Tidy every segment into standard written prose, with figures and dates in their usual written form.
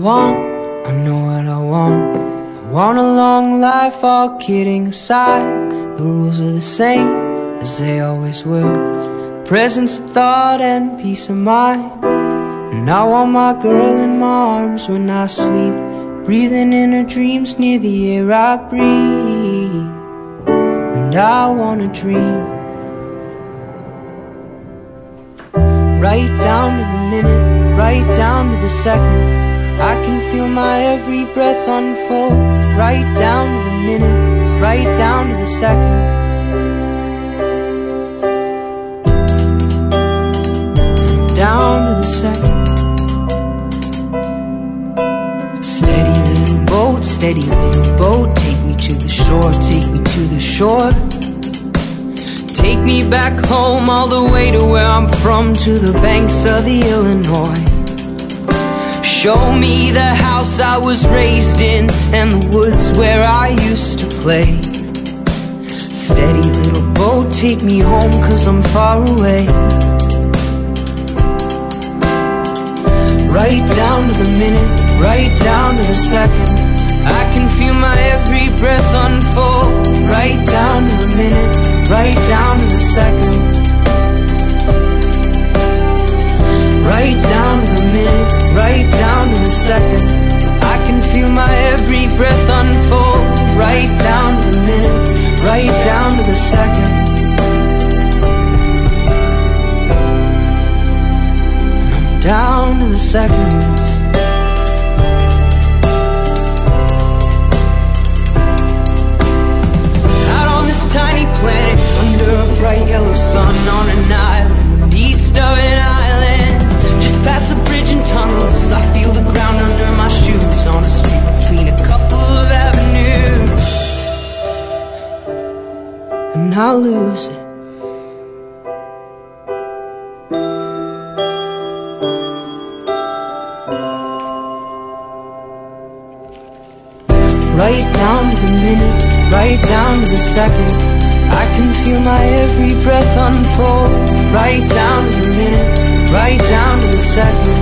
I know what I want. I want a long life, all kidding aside. The rules are the same as they always were. Presence of thought and peace of mind. And I want my girl in my arms when I sleep, breathing in her dreams near the air I breathe. And I wanna dream, right down to the minute, right down to the second. I can feel my every breath unfold, right down to the minute, right down to the second. Down to the second. Steady little boat, take me to the shore, take me to the shore. Take me back home, all the way to where I'm from, to the banks of the Illinois. Show me the house I was raised in, and the woods where I used to play. Steady little boat, take me home, 'cause I'm far away. Right down to the minute, right down to the second. I can feel my every breath unfold, right down to the minute, right down to the second. Right down to the minute, right down to the second. I can feel my every breath unfold, right down to the minute, right down to the second. And I'm down to the seconds. Tiny planet under a bright yellow sun, on an island east of an island. Just past a bridge and tunnels, I feel the ground under my shoes, on a street between a couple of avenues, and I lose it. Right down to the minute, right down to the second. I can feel my every breath unfold, right down to the minute, right down to the second.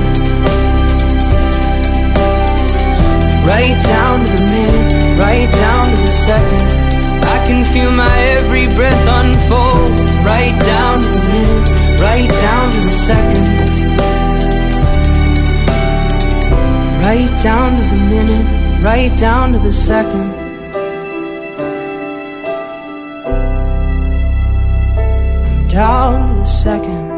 Right down to the minute, right down to the second. I can feel my every breath unfold, right down to the minute, right down to the second. Right down to the minute, right down to the second. Down to the second.